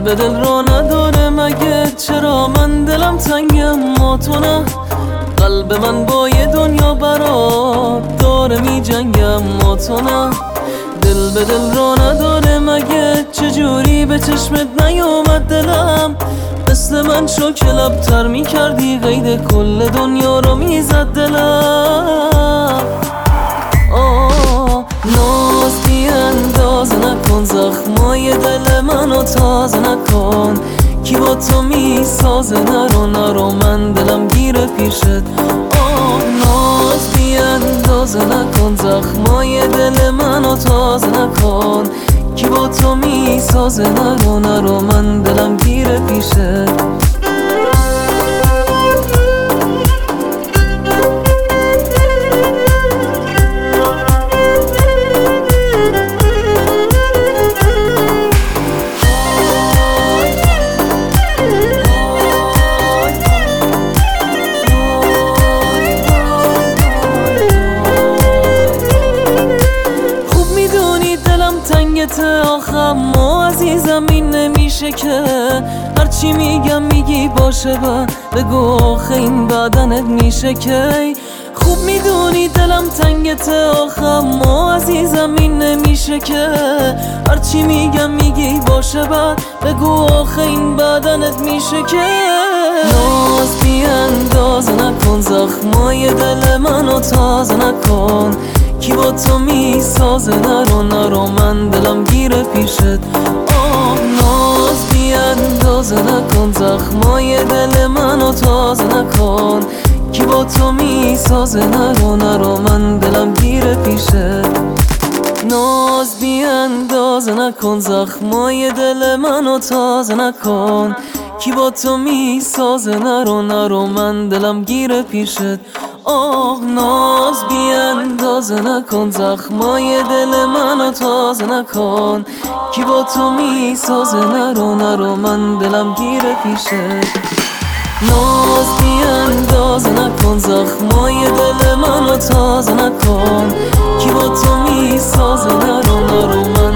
به دل را نداره مگه؟ چرا من دلم تنگه اما تو نه؟ قلب من با یه دنیا برات داره می جنگه اما تو نه. دل به دل را نداره مگه؟ چجوری به چشمت نیومد دلم؟ مثل من شو که لبتر می کردی قید کل دنیا رو می زد دلم. ناز بی انداز نکن، زخمای دل منو تازه نکن. کی با تو می سازه؟ نرو من دلم گیره پیشت. ناز بی اندازه نکن، زخمای دل منو تازه نکن. کی با تو می سازه؟ نرو من دلم گیره پیشت. آخم ما عزیزم این نمیشه که هرچی میگم میگی باشه بگو آخه این بدنت میشه که. خوب میدونی دلم تنگته آخم ما عزیزم این نمیشه که هرچی میگم میگی باشه بگو آخه این بدنت میشه که. ناز بی اندازه نکن، زخمای دل منو تازه نکن. کی با تو می سازه؟ نرو من دلم گیره پیشت. ناز بی اندازه نکن، زخمای دل منو تازه نکن. کی با تو می سازه؟ نرو من دلم گیره پیشت. ناز بی اندازه نکن، زخمای دل منو تازه نکن. کی با تو می سازه؟ نرو من دلم گیره پیشت. ناز بی اندازه نکن، زخمای دل منو تازه نکن. کی با تو می سازه؟ نرو من دلم گیره پیشت. ناز بی اندازه نکن، زخمای دل منو تازه نکن. کی با تو می سازه؟ نرو من